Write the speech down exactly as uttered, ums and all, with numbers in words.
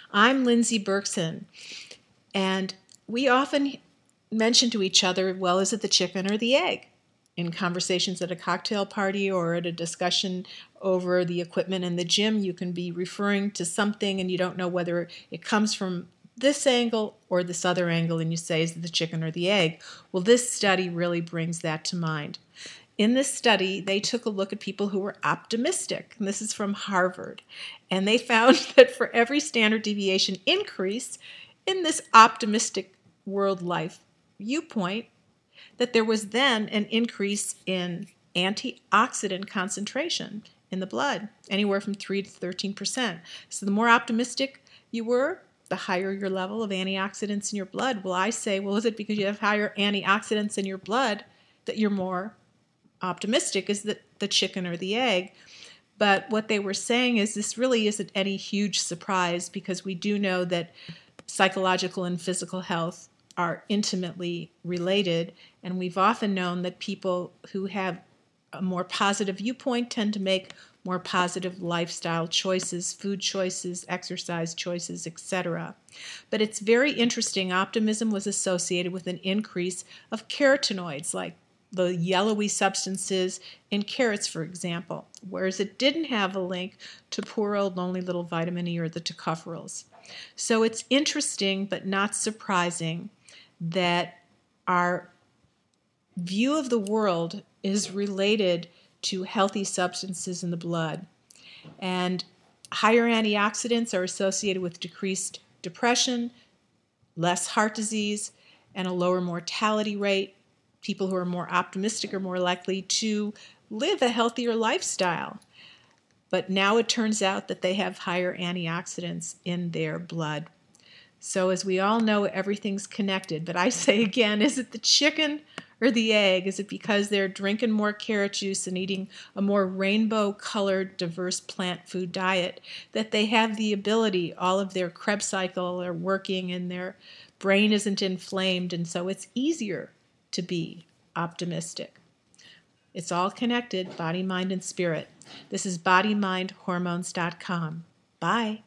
I'm Lindsay Berkson, and we often mention to each other, well, is it the chicken or the egg? In conversations at a cocktail party or at a discussion over the equipment in the gym, you can be referring to something and you don't know whether it comes from this angle or this other angle, and you say, is it the chicken or the egg? Well, this study really brings that to mind. In this study, they took a look at people who were optimistic, and this is from Harvard, and they found that for every standard deviation increase in this optimistic world life viewpoint, that there was then an increase in antioxidant concentration in the blood, anywhere from three to thirteen percent. So the more optimistic you were, the higher your level of antioxidants in your blood. Well, I say, well, is it because you have higher antioxidants in your blood that you're more optimistic? Is that the chicken or the egg? But what they were saying is this really isn't any huge surprise, because we do know that psychological and physical health are intimately related, and we've often known that people who have a more positive viewpoint tend to make more positive lifestyle choices, food choices, exercise choices, et cetera. But it's very interesting. Optimism was associated with an increase of carotenoids, like the yellowy substances in carrots, for example, whereas it didn't have a link to poor old lonely little vitamin E or the tocopherols. So it's interesting but not surprising that our view of the world is related to healthy substances in the blood. And higher antioxidants are associated with decreased depression, less heart disease, and a lower mortality rate. People who are more optimistic are more likely to live a healthier lifestyle. But now it turns out that they have higher antioxidants in their blood. So as we all know, everything's connected. But I say again, is it the chicken or the egg? Is it because they're drinking more carrot juice and eating a more rainbow-colored, diverse plant food diet that they have the ability, all of their Krebs cycle are working and their brain isn't inflamed, and so it's easier to be optimistic? It's all connected, body, mind, and spirit. This is body mind hormones dot com. Bye.